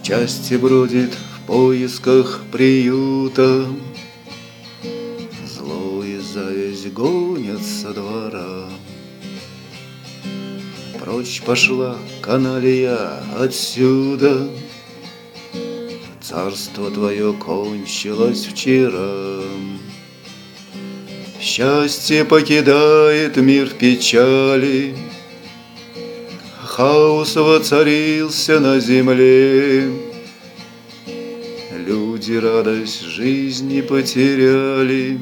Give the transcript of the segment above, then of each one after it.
Счастье бродит в поисках приюта, зло и зависть гонят со двора. Прочь пошла каналья отсюда, царство твое кончилось вчера. Счастье покидает мир печали, хаос воцарился на земле. Люди радость жизни потеряли,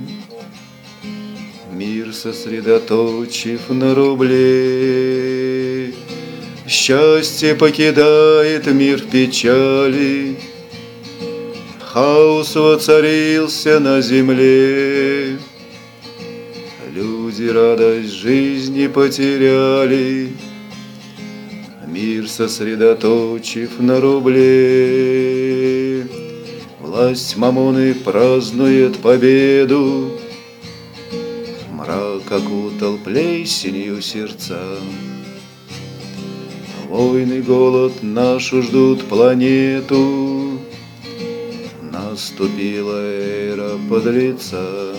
мир сосредоточив на рубле. Счастье покидает мир печали, хаос воцарился на земле. Люди радость жизни потеряли, мир сосредоточив на рубле. Власть мамоны празднует победу, мрак окутал плесенью сердца. Войны, голод нашу ждут планету, наступила эра подлеца.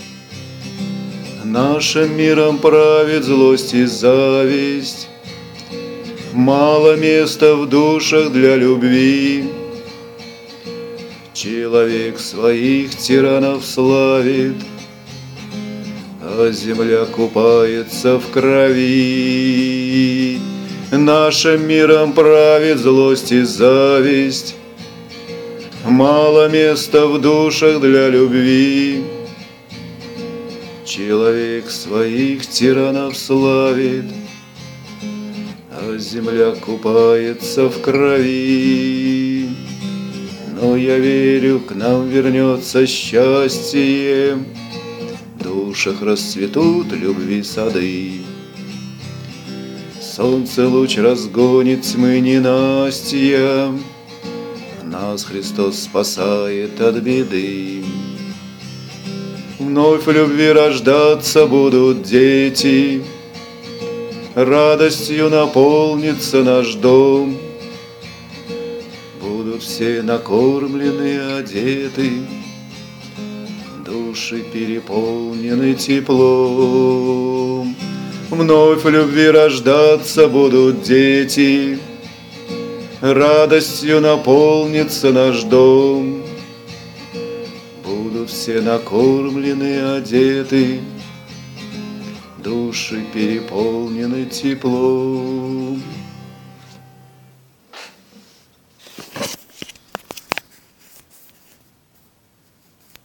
Нашим миром правит злость и зависть, мало места в душах для любви. Человек своих тиранов славит, а земля купается в крови. Нашим миром правит злость и зависть, мало места в душах для любви. Человек своих тиранов славит, а земля купается в крови. Но я верю, к нам вернется счастье, в душах расцветут любви сады. Солнце луч разгонит тьмы ненастья, нас Христос спасает от беды. Вновь в любви рождаться будут дети, радостью наполнится наш дом. Будут все накормлены, одеты, души переполнены теплом. Вновь в любви рождаться будут дети, радостью наполнится наш дом. Будут все накормлены, одеты, души переполнены теплом.